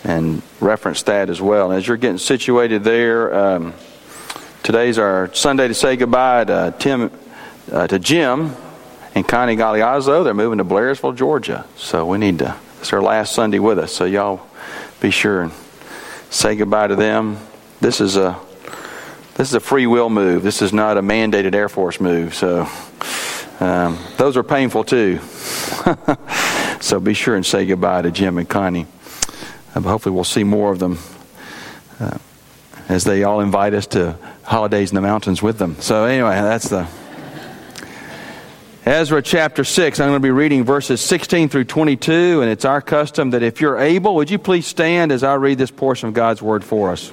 and reference that as well. And as you're getting situated there, today's our Sunday to say goodbye to Jim and Connie Galeazzo. They're moving to Blairsville, Georgia. So it's their last Sunday with us. So y'all be sure and say goodbye to them. This is a free will move. This is not a mandated Air Force move. So those are painful too. So be sure and say goodbye to Jim and Connie. Hopefully we'll see more of them as they all invite us to holidays in the mountains with them. So anyway, that's Ezra chapter 6. I'm going to be reading verses 16 through 22, and it's our custom that if you're able, would you please stand as I read this portion of God's Word for us.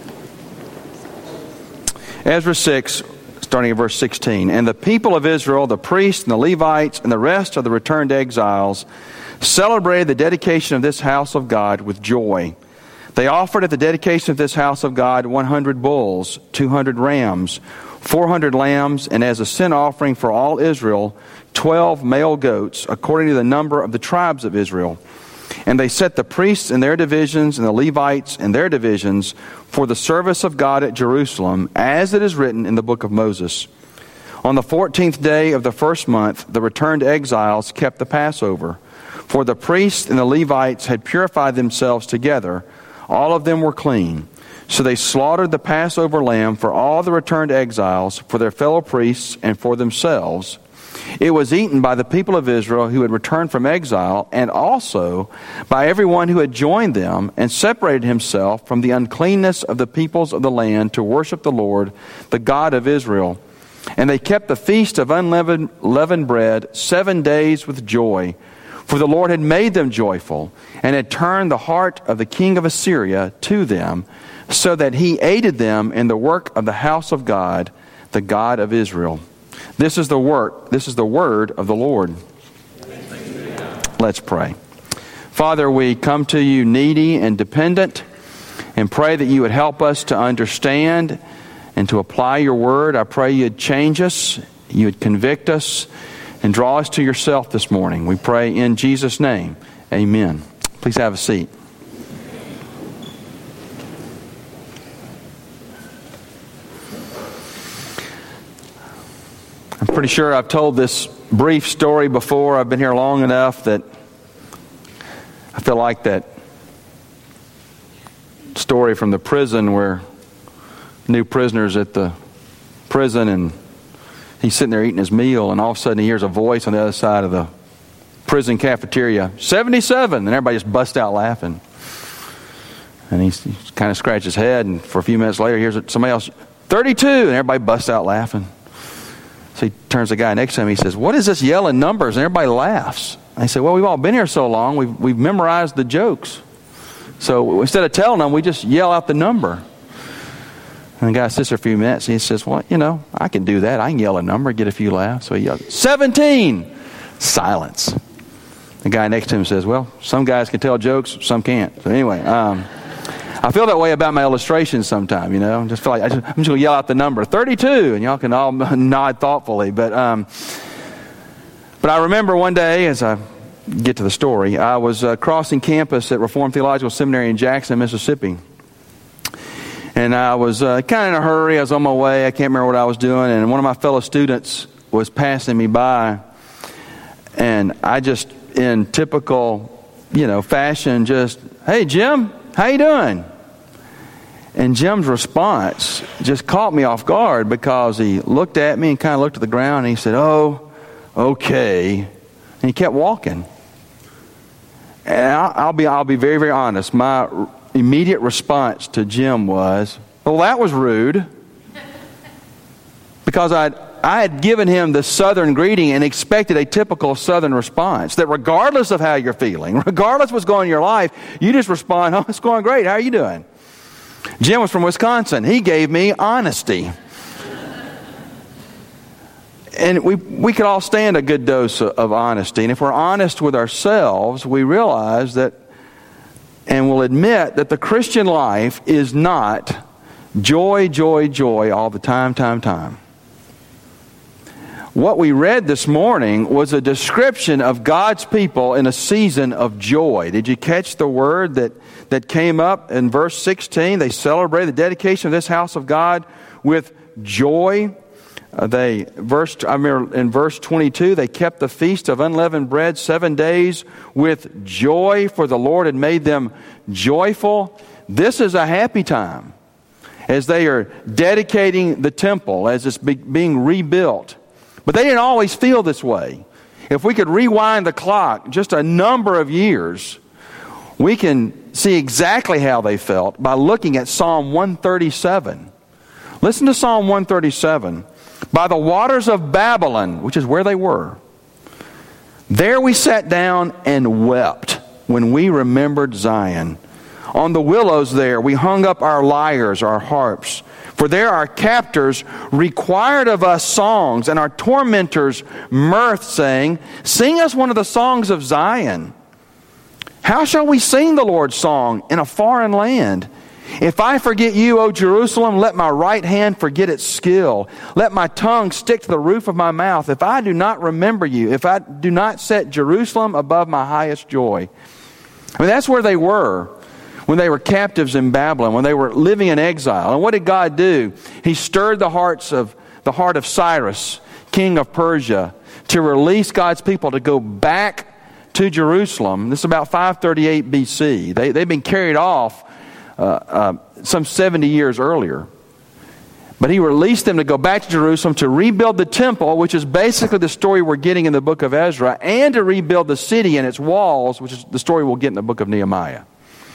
Ezra 6, starting at verse 16. And the people of Israel, the priests and the Levites and the rest of the returned exiles, celebrated the dedication of this house of God with joy. They offered at the dedication of this house of God 100 bulls, 200 rams, 400 lambs, and as a sin offering for all Israel, 12 male goats, according to the number of the tribes of Israel. And they set the priests in their divisions and the Levites in their divisions for the service of God at Jerusalem, as it is written in the book of Moses. On the 14th day of the first month, the returned exiles kept the Passover. For the priests and the Levites had purified themselves together. All of them were clean. So they slaughtered the Passover lamb for all the returned exiles, for their fellow priests, and for themselves. It was eaten by the people of Israel who had returned from exile, and also by everyone who had joined them and separated himself from the uncleanness of the peoples of the land to worship the Lord, the God of Israel. And they kept the feast of unleavened bread 7 days with joy, for the Lord had made them joyful, and had turned the heart of the king of Assyria to them, so that he aided them in the work of the house of God, the God of Israel. This is the word of the Lord. Let's pray. Father, we come to you needy and dependent, and pray that you would help us to understand and to apply your word. I pray you'd change us, you would convict us, and draw us to yourself this morning. We pray in Jesus' name. Amen. Please have a seat. I'm pretty sure I've told this brief story before. I've been here long enough that I feel like that story from the prison where new prisoners at the prison, and he's sitting there eating his meal, and all of a sudden he hears a voice on the other side of the prison cafeteria, 77, and everybody just busts out laughing. And he kind of scratches his head, and for a few minutes later he hears somebody else, 32, and everybody busts out laughing. So he turns to the guy next to him, he says, what is this yelling numbers? And everybody laughs. And he said, well, we've all been here so long, we've memorized the jokes. So instead of telling them, we just yell out the number. And the guy sits there for a few minutes, and he says, well, I can do that. I can yell a number, get a few laughs. So he yells, 17! Silence. The guy next to him says, well, some guys can tell jokes, some can't. So anyway, I feel that way about my illustrations sometimes, I just feel like I'm just going to yell out the number, 32, and y'all can all nod thoughtfully. But I remember one day, as I get to the story, I was crossing campus at Reformed Theological Seminary in Jackson, Mississippi. And I was kind of in a hurry. I was on my way. I can't remember what I was doing. And one of my fellow students was passing me by. And I just, in typical, fashion, just, hey, Jim, how you doing? And Jim's response just caught me off guard, because he looked at me and kind of looked at the ground, and he said, oh, okay. And he kept walking. And I'll be very, very honest. My immediate response to Jim was, well, that was rude. Because I had given him the Southern greeting and expected a typical Southern response. That regardless of how you're feeling, regardless of what's going on in your life, you just respond, oh, it's going great. How are you doing? Jim was from Wisconsin. He gave me honesty. And we could all stand a good dose of honesty. And if we're honest with ourselves, we realize that, and we'll admit that the Christian life is not joy, joy, joy all the time. What we read this morning was a description of God's people in a season of joy. Did you catch the word that came up in verse 16? They celebrated the dedication of this house of God with joy. In verse 22, they kept the feast of unleavened bread 7 days with joy, for the Lord had made them joyful. This is a happy time as they are dedicating the temple, as it's being rebuilt. But they didn't always feel this way. If we could rewind the clock just a number of years, we can see exactly how they felt by looking at Psalm 137. Listen to Psalm 137. By the waters of Babylon, which is where they were, there we sat down and wept when we remembered Zion. On the willows there we hung up our lyres, our harps. For there our captors required of us songs, and our tormentors mirth, saying, Sing us one of the songs of Zion. How shall we sing the Lord's song in a foreign land? If I forget you, O Jerusalem, let my right hand forget its skill. Let my tongue stick to the roof of my mouth. If I do not remember you, if I do not set Jerusalem above my highest joy. I mean, that's where they were when they were captives in Babylon, when they were living in exile. And what did God do? He stirred the heart of Cyrus, king of Persia, to release God's people to go back to Jerusalem. This is about 538 BC. They've been carried off some 70 years earlier. But he released them to go back to Jerusalem to rebuild the temple, which is basically the story we're getting in the book of Ezra, and to rebuild the city and its walls, which is the story we'll get in the book of Nehemiah.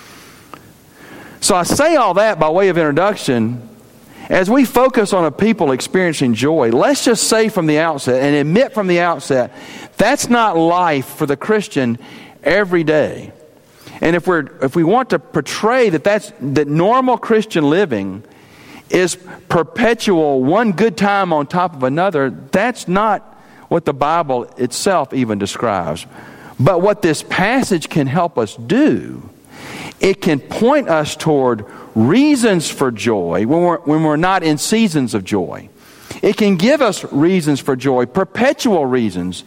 So I say all that by way of introduction. As we focus on a people experiencing joy, let's just say from the outset and admit from the outset, that's not life for the Christian every day. And if we want to portray that normal Christian living is perpetual, one good time on top of another, that's not what the Bible itself even describes. But what this passage can help us do, it can point us toward reasons for joy when we're not in seasons of joy. It can give us reasons for joy, perpetual reasons,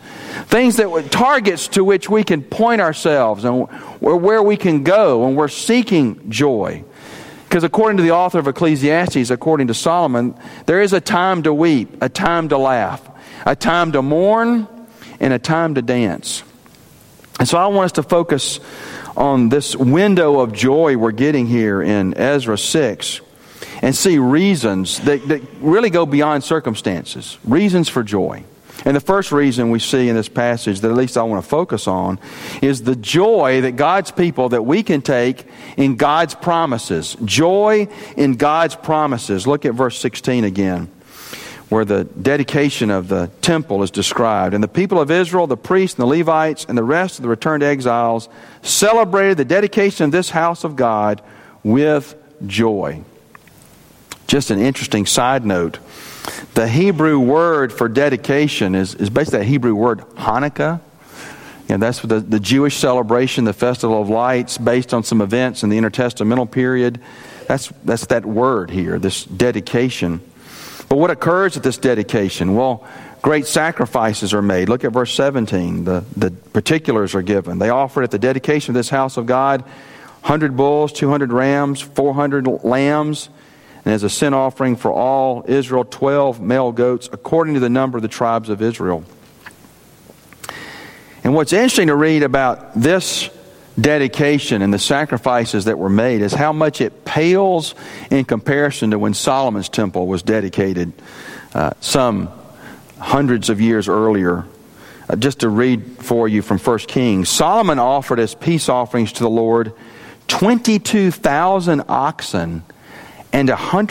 targets to which we can point ourselves and where we can go when we're seeking joy. Because according to the author of Ecclesiastes, according to Solomon, there is a time to weep, a time to laugh, a time to mourn, and a time to dance. And so I want us to focus on this window of joy we're getting here in Ezra 6 and see reasons that really go beyond circumstances, reasons for joy. And the first reason we see in this passage that at least I want to focus on is the joy that God's people, that we can take in God's promises. Joy in God's promises. Look at verse 16 again, where the dedication of the temple is described. And the people of Israel, the priests and the Levites and the rest of the returned exiles celebrated the dedication of this house of God with joy. Just an interesting side note. The Hebrew word for dedication is basically that Hebrew word Hanukkah. And that's the Jewish celebration, the Festival of Lights, based on some events in the intertestamental period. That's that word here, this dedication. But what occurs at this dedication? Well, great sacrifices are made. Look at verse 17. The particulars are given. They offered at the dedication of this house of God 100 bulls, 200 rams, 400 lambs, and as a sin offering for all Israel, 12 male goats, according to the number of the tribes of Israel. And what's interesting to read about this dedication and the sacrifices that were made is how much it pales in comparison to when Solomon's temple was dedicated some hundreds of years earlier. Just to read for you from 1 Kings, Solomon offered as peace offerings to the Lord 22,000 oxen and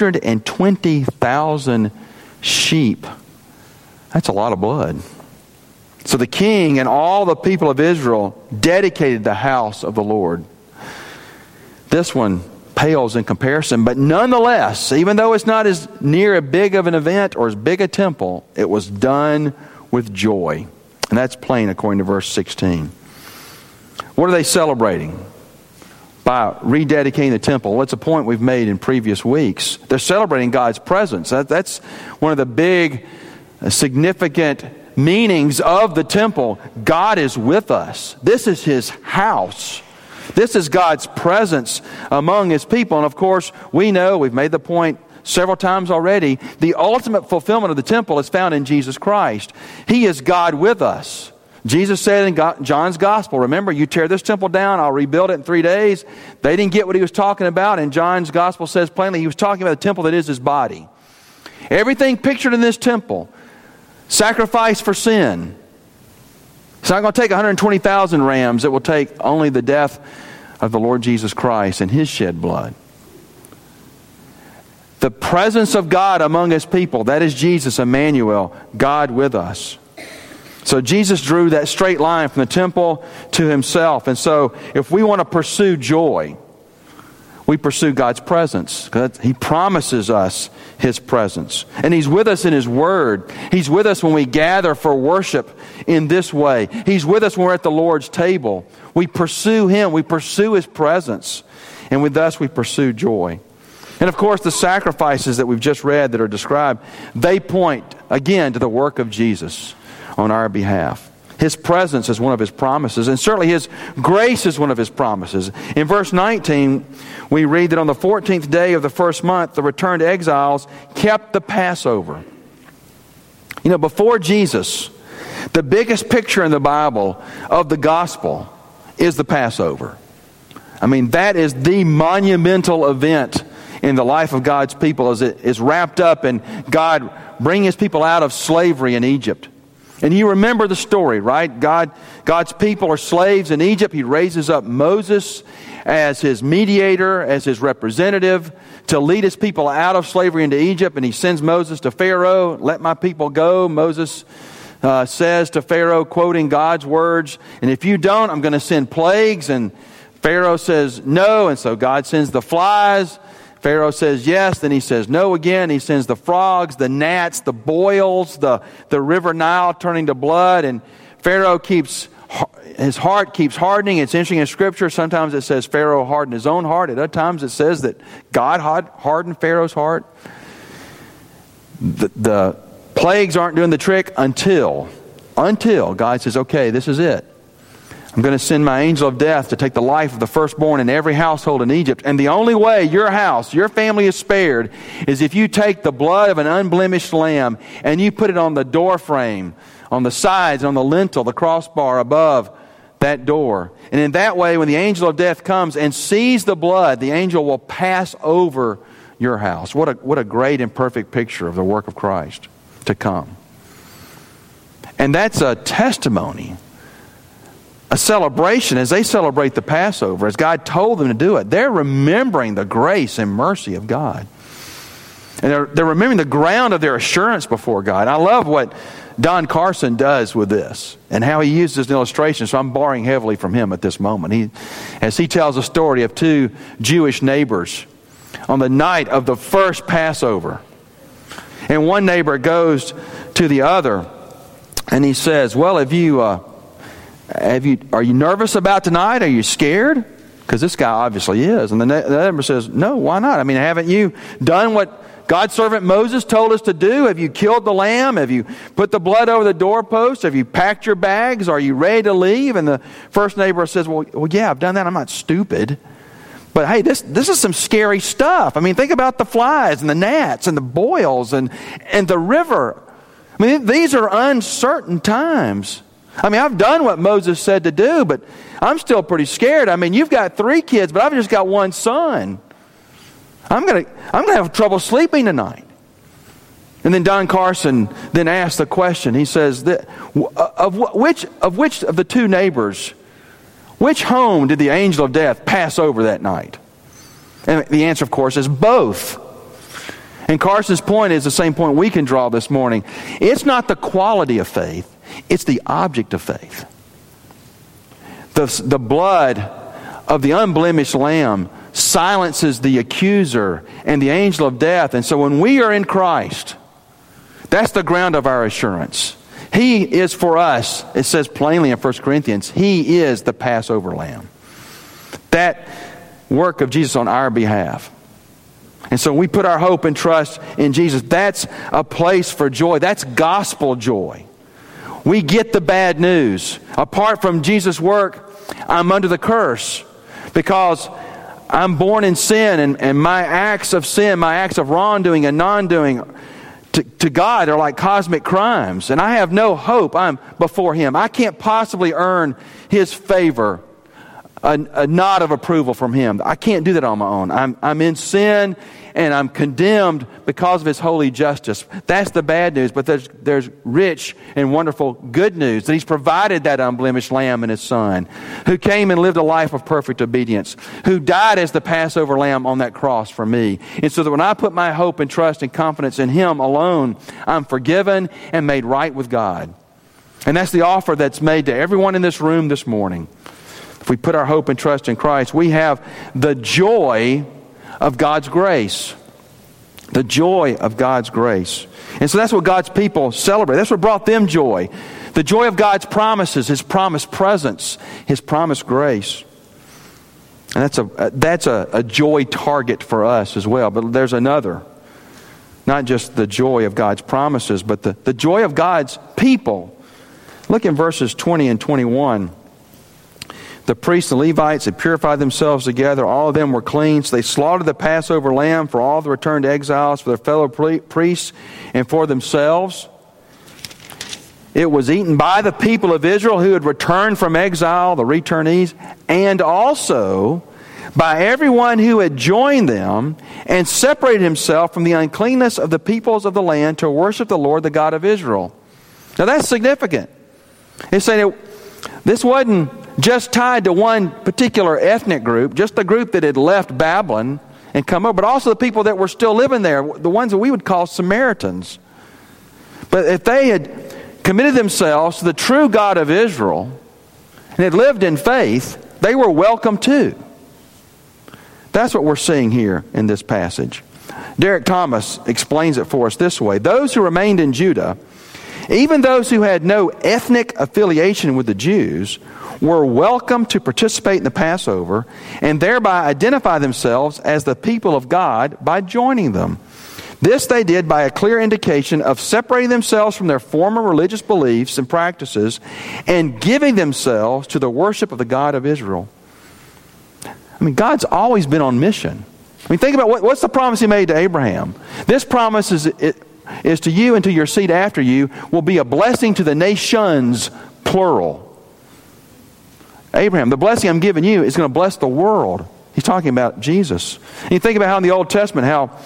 120,000 sheep. That's a lot of blood. So the king and all the people of Israel dedicated the house of the Lord. This one pales in comparison, but nonetheless, even though it's not as near a big of an event or as big a temple, it was done with joy. And that's plain according to verse 16. What are they celebrating by rededicating the temple? Well, it's a point we've made in previous weeks. They're celebrating God's presence. That's one of the big, significant meanings of the temple, God is with us. This is His house. This is God's presence among His people. And of course, we know, we've made the point several times already, the ultimate fulfillment of the temple is found in Jesus Christ. He is God with us. Jesus said in John's Gospel, remember, you tear this temple down, I'll rebuild it in 3 days. They didn't get what He was talking about, and John's Gospel says plainly He was talking about the temple that is His body. Everything pictured in this temple, sacrifice for sin. It's not going to take 120,000 rams. It will take only the death of the Lord Jesus Christ and His shed blood. The presence of God among His people, that is Jesus, Emmanuel, God with us. So Jesus drew that straight line from the temple to Himself. And so if we want to pursue joy, we pursue God's presence. He promises us His presence. And He's with us in His Word. He's with us when we gather for worship in this way. He's with us when we're at the Lord's table. We pursue Him. We pursue His presence. And with us we pursue joy. And of course the sacrifices that we've just read that are described, they point again to the work of Jesus on our behalf. His presence is one of His promises, and certainly His grace is one of His promises. In verse 19, we read that on the 14th day of the first month, the returned exiles kept the Passover. You know, before Jesus, the biggest picture in the Bible of the gospel is the Passover. I mean, that is the monumental event in the life of God's people as it is wrapped up in God bringing His people out of slavery in Egypt. And you remember the story, right? God's people are slaves in Egypt. He raises up Moses as His mediator, as His representative, to lead His people out of slavery into Egypt. And He sends Moses to Pharaoh, let my people go. Moses says to Pharaoh, quoting God's words, and if you don't, I'm going to send plagues. And Pharaoh says no, and so God sends the flies. Pharaoh says yes, then he says no again. He sends the frogs, the gnats, the boils, the river Nile turning to blood. And Pharaoh his heart keeps hardening. It's interesting in Scripture, sometimes it says Pharaoh hardened his own heart. At other times it says that God hardened Pharaoh's heart. The plagues aren't doing the trick until God says, okay, this is it. I'm going to send my angel of death to take the life of the firstborn in every household in Egypt. And the only way your house, your family is spared is if you take the blood of an unblemished lamb and you put it on the door frame, on the sides, on the lintel, the crossbar above that door. And in that way, when the angel of death comes and sees the blood, the angel will pass over your house. What a great and perfect picture of the work of Christ to come. And that's a testimony, a celebration as they celebrate the Passover, as God told them to do it. They're remembering the grace and mercy of God. And they're remembering the ground of their assurance before God. I love what Don Carson does with this and how he uses an illustration. So I'm borrowing heavily from him at this moment. As he tells a story of two Jewish neighbors on the night of the first Passover. And one neighbor goes to the other and he says, well, are you nervous about tonight? Are you scared? Because this guy obviously is. And the neighbor says, no, why not? I mean, haven't you done what God's servant Moses told us to do? Have you killed the lamb? Have you put the blood over the doorpost? Have you packed your bags? Are you ready to leave? And the first neighbor says, well, yeah, I've done that. I'm not stupid. But hey, this is some scary stuff. I mean, think about the flies and the gnats and the boils and the river. I mean, these are uncertain times. I mean, I've done what Moses said to do, but I'm still pretty scared. I mean, you've got 3 kids, but I've just got 1 son. I'm gonna have trouble sleeping tonight. And then Don Carson then asks the question. He says, which of the 2 neighbors, which home did the angel of death pass over that night? And the answer, of course, is both. And Carson's point is the same point we can draw this morning. It's not the quality of faith. It's the object of faith. The blood of the unblemished lamb silences the accuser and the angel of death. And so when we are in Christ, that's the ground of our assurance. He is for us, it says plainly in 1 Corinthians, He is the Passover lamb. That work of Jesus on our behalf. And so we put our hope and trust in Jesus. That's a place for joy. That's gospel joy. we get the bad news. Apart from Jesus' work, I'm under the curse because I'm born in sin, and my acts of sin, my acts of wrongdoing and non-doing to God are like cosmic crimes. And I have no hope. I'm before Him. I can't possibly earn His favor, a nod of approval from Him. I can't do that on my own. I'm in sin, and I'm condemned because of His holy justice. That's the bad news. But there's rich and wonderful good news that He's provided that unblemished Lamb and His Son, who came and lived a life of perfect obedience, who died as the Passover Lamb on that cross for me. And so that when I put my hope and trust and confidence in Him alone, I'm forgiven and made right with God. And that's the offer that's made to everyone in this room this morning. If we put our hope and trust in Christ, we have the joy of God's grace. The joy of God's grace. And so that's what God's people celebrate. That's what brought them joy. The joy of God's promises, His promised presence, His promised grace. And that's a joy target for us as well. But there's another. Not just the joy of God's promises, but the joy of God's people. Look in verses 20 and 21. The priests and Levites had purified themselves together. All of them were clean. So they slaughtered the Passover lamb for all the returned exiles, for their fellow priests, and for themselves. It was eaten by the people of Israel who had returned from exile, the returnees, and also by everyone who had joined them and separated himself from the uncleanness of the peoples of the land to worship the Lord, the God of Israel. Now that's significant. It's saying this wasn't just tied to one particular ethnic group, just the group that had left Babylon and come over, but also the people that were still living there, the ones that we would call Samaritans. But if they had committed themselves to the true God of Israel and had lived in faith, they were welcome too. That's what we're seeing here in this passage. Derek Thomas explains it for us this way. Those who remained in Judah, even those who had no ethnic affiliation with the Jews, were welcome to participate in the Passover and thereby identify themselves as the people of God by joining them. This they did by a clear indication of separating themselves from their former religious beliefs and practices and giving themselves to the worship of the God of Israel. I mean, God's always been on mission. I mean, think about what's the promise He made to Abraham. This promise is to you and to your seed after you will be a blessing to the nations, plural. Abraham, the blessing I'm giving you is going to bless the world. He's talking about Jesus. And you think about how in the Old Testament,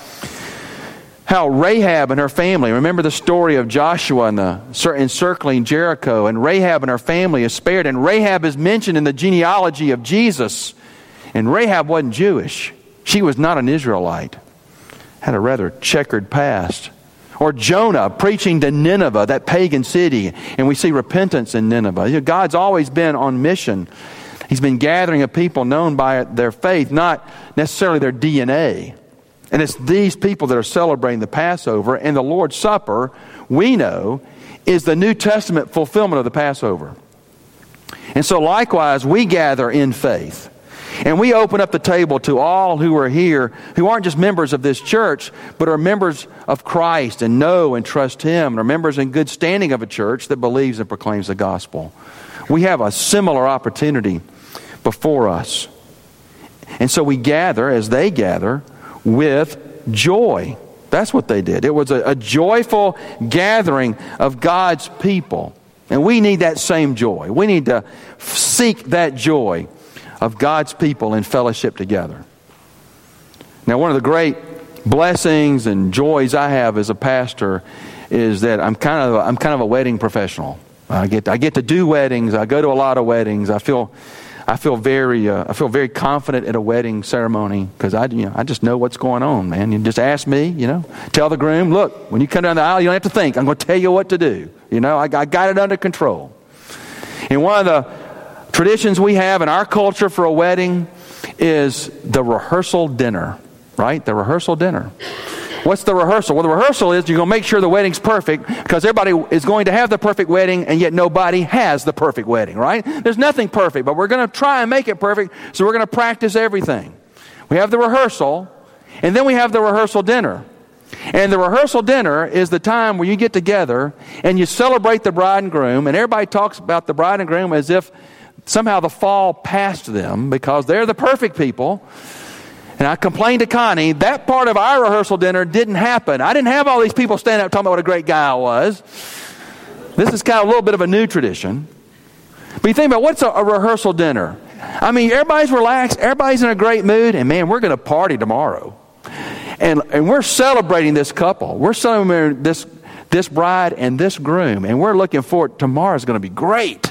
how Rahab and her family, remember the story of Joshua and the encircling Jericho, and Rahab and her family is spared, and Rahab is mentioned in the genealogy of Jesus. And Rahab wasn't Jewish. She was not an Israelite. Had a rather checkered past. Or Jonah preaching to Nineveh, that pagan city, and we see repentance in Nineveh. You know, God's always been on mission. He's been gathering a people known by their faith, not necessarily their DNA. And it's these people that are celebrating the Passover, and the Lord's Supper, we know, is the New Testament fulfillment of the Passover. And so likewise, we gather in faith. And we open up the table to all who are here, who aren't just members of this church, but are members of Christ and know and trust Him, and are members in good standing of a church that believes and proclaims the gospel. We have a similar opportunity before us. And so we gather, as they gather, with joy. That's what they did. It was a joyful gathering of God's people. And we need that same joy. We need to seek that joy of God's people in fellowship together. Now, one of the great blessings and joys I have as a pastor is that I'm kind of a wedding professional. I get to do weddings. I go to a lot of weddings. I feel very confident at a wedding ceremony because I just know what's going on, man. You just ask me, tell the groom, look, when you come down the aisle, you don't have to think. I'm going to tell you what to do. I got it under control. And one of the traditions we have in our culture for a wedding is the rehearsal dinner, right? The rehearsal dinner. What's the rehearsal? Well, the rehearsal is you're going to make sure the wedding's perfect because everybody is going to have the perfect wedding, and yet nobody has the perfect wedding, right? There's nothing perfect, but we're going to try and make it perfect, so we're going to practice everything. We have the rehearsal, and then we have the rehearsal dinner. And the rehearsal dinner is the time where you get together and you celebrate the bride and groom, and everybody talks about the bride and groom as if somehow the fall passed them because they're the perfect people. And I complained to Connie, that part of our rehearsal dinner didn't happen. I didn't have all these people standing up talking about what a great guy I was. This is kind of a little bit of a new tradition. But you think about what's a rehearsal dinner? I mean, everybody's relaxed, everybody's in a great mood, and man, we're going to party tomorrow. And we're celebrating this couple. We're celebrating this bride and this groom, and we're looking forward. Tomorrow's going to be great.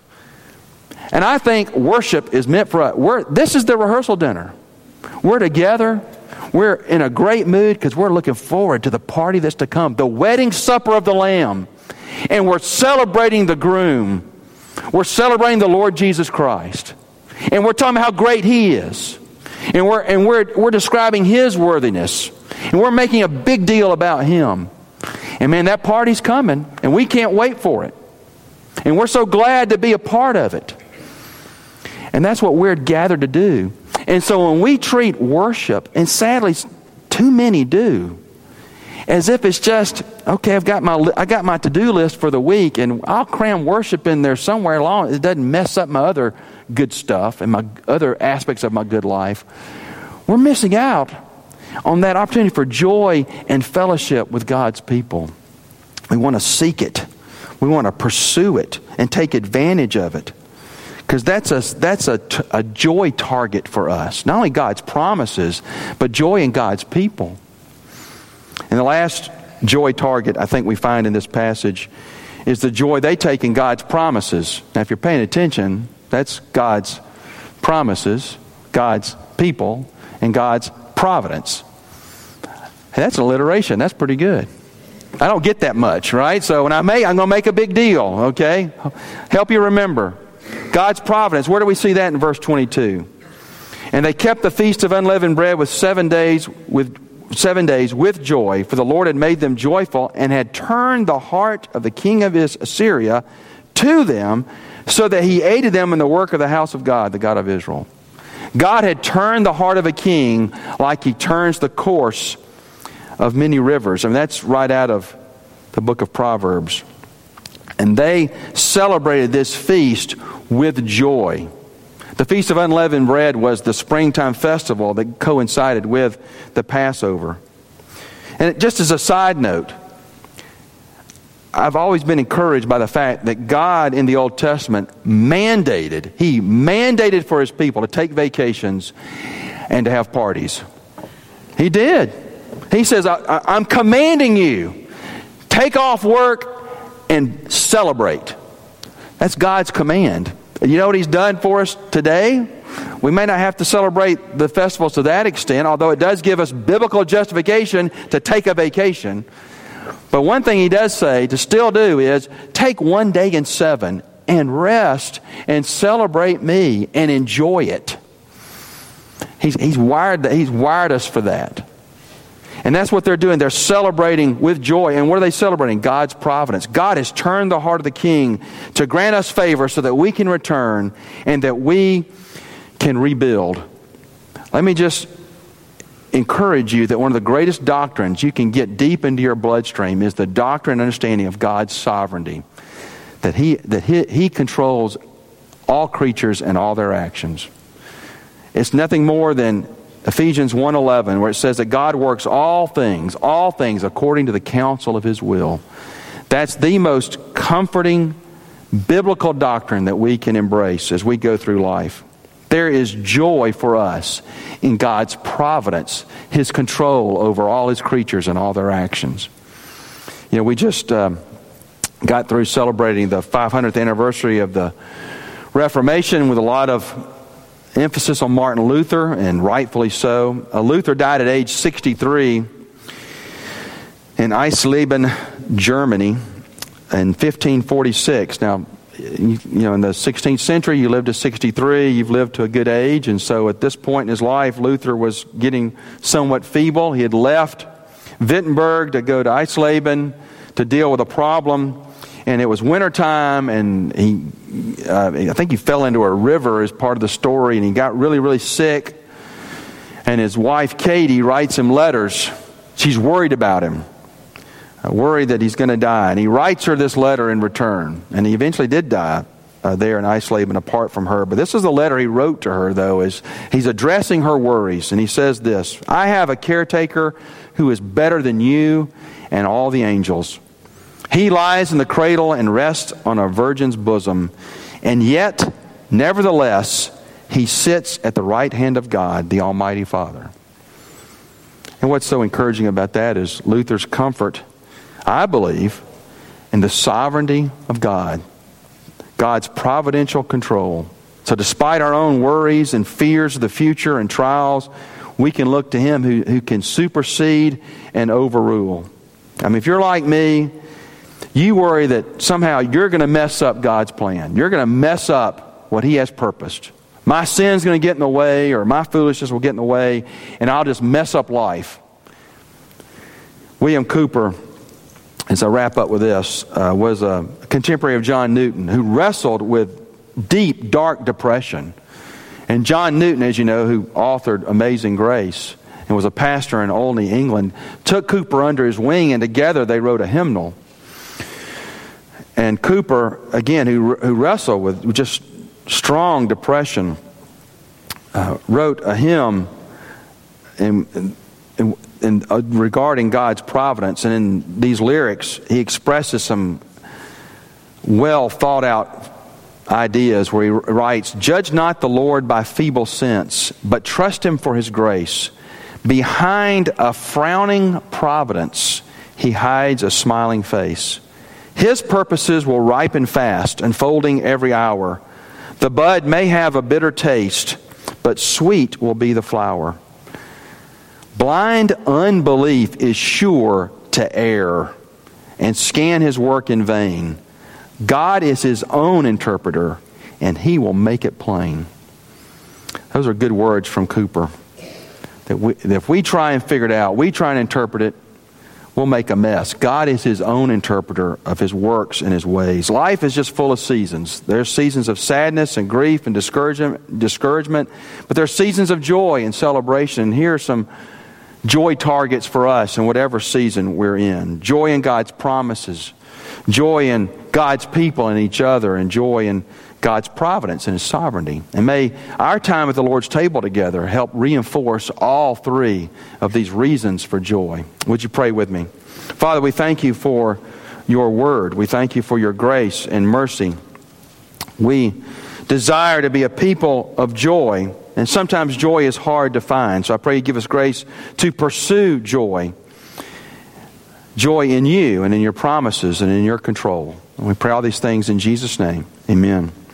And I think worship is meant for us. This is the rehearsal dinner. We're together. We're in a great mood because we're looking forward to the party that's to come, the wedding supper of the Lamb. And we're celebrating the groom. We're celebrating the Lord Jesus Christ. And we're talking about how great He is. And we're describing His worthiness. And we're making a big deal about Him. And man, that party's coming. And we can't wait for it. And we're so glad to be a part of it. And that's what we're gathered to do. And so when we treat worship, and sadly too many do, as if it's just, okay, I got my to-do list for the week, and I'll cram worship in there somewhere along. It doesn't mess up my other good stuff and my other aspects of my good life. We're missing out on that opportunity for joy and fellowship with God's people. We want to seek it. We want to pursue it and take advantage of it. Because that's a joy target for us. Not only God's promises, but joy in God's people. And the last joy target I think we find in this passage is the joy they take in God's promises. Now, if you're paying attention, that's God's promises, God's people, and God's providence. Hey, that's alliteration. That's pretty good. I don't get that much, right? So when I'm going to make a big deal, okay? Help you remember. God's providence. Where do we see that in verse 22? And they kept the feast of unleavened bread with 7 days with joy, for the Lord had made them joyful and had turned the heart of the king of Assyria to them, so that he aided them in the work of the house of God, the God of Israel. God had turned the heart of a king like He turns the course of many rivers. I mean, that's right out of the book of Proverbs. And they celebrated this feast with joy. The Feast of Unleavened Bread was the springtime festival that coincided with the Passover. And just as a side note, I've always been encouraged by the fact that God in the Old Testament He mandated for His people to take vacations and to have parties. He did. He says, I'm commanding you, take off work and celebrate. That's God's command. And you know what He's done for us today? We may not have to celebrate the festivals to that extent, although it does give us biblical justification to take a vacation. But one thing He does say to still do is take 1 day in 7 and rest and celebrate Me and enjoy it. He's wired us for that. And that's what they're doing. They're celebrating with joy. And what are they celebrating? God's providence. God has turned the heart of the king to grant us favor so that we can return and that we can rebuild. Let me just encourage you that one of the greatest doctrines you can get deep into your bloodstream is the doctrine and understanding of God's sovereignty. That He controls all creatures and all their actions. It's nothing more than Ephesians 1:11, where it says that God works all things according to the counsel of His will. That's the most comforting biblical doctrine that we can embrace as we go through life. There is joy for us in God's providence, His control over all His creatures and all their actions. You know, we just got through celebrating the 500th anniversary of the Reformation with a lot of emphasis on Martin Luther, and rightfully so. Luther died at age 63 in Eisleben, Germany in 1546. Now, you know, in the 16th century, you lived to 63, you've lived to a good age, and so at this point in his life, Luther was getting somewhat feeble. He had left Wittenberg to go to Eisleben to deal with a problem, and it was wintertime, and I think he fell into a river as part of the story, and he got really, really sick. And his wife, Katie, writes him letters She's worried about him, worried that he's going to die. And he writes her this letter in return. And he eventually did die there in Eisleben apart from her. But this is the letter he wrote to her, though, as he's addressing her worries. And he says this, I have a caretaker who is better than you and all the angels. He lies in the cradle and rests on a virgin's bosom. And yet, nevertheless, he sits at the right hand of God, the Almighty Father. And what's so encouraging about that is Luther's comfort, I believe, in the sovereignty of God, God's providential control. So despite our own worries and fears of the future and trials, we can look to Him who can supersede and overrule. I mean, if you're like me, you worry that somehow you're going to mess up God's plan. You're going to mess up what He has purposed. My sin's going to get in the way, or my foolishness will get in the way, and I'll just mess up life. William Cowper, as I wrap up with this, was a contemporary of John Newton who wrestled with deep, dark depression. And John Newton, as you know, who authored Amazing Grace and was a pastor in Olney, England, took Cowper under his wing, and together they wrote a hymnal. And Cowper, again, who wrestled with just strong depression, wrote a hymn regarding God's providence. And in these lyrics, he expresses some well thought out ideas where he writes, Judge not the Lord by feeble sense, but trust Him for His grace. Behind a frowning providence, He hides a smiling face. His purposes will ripen fast, unfolding every hour. The bud may have a bitter taste, but sweet will be the flower. Blind unbelief is sure to err and scan His work in vain. God is His own interpreter, and He will make it plain. Those are good words from Cowper. That if we try and figure it out, we try and interpret it, we'll make a mess. God is His own interpreter of His works and His ways. Life is just full of seasons. There's seasons of sadness and grief and discouragement, but there's seasons of joy and celebration. And here are some joy targets for us in whatever season we're in. Joy in God's promises. Joy in God's people and each other. And joy in God's providence and His sovereignty. And may our time at the Lord's table together help reinforce all three of these reasons for joy. Would you pray with me? Father, we thank You for Your word. We thank You for Your grace and mercy. We desire to be a people of joy, and sometimes joy is hard to find. So I pray You give us grace to pursue joy. Joy in You and in Your promises and in Your control. And we pray all these things in Jesus' name. Amen.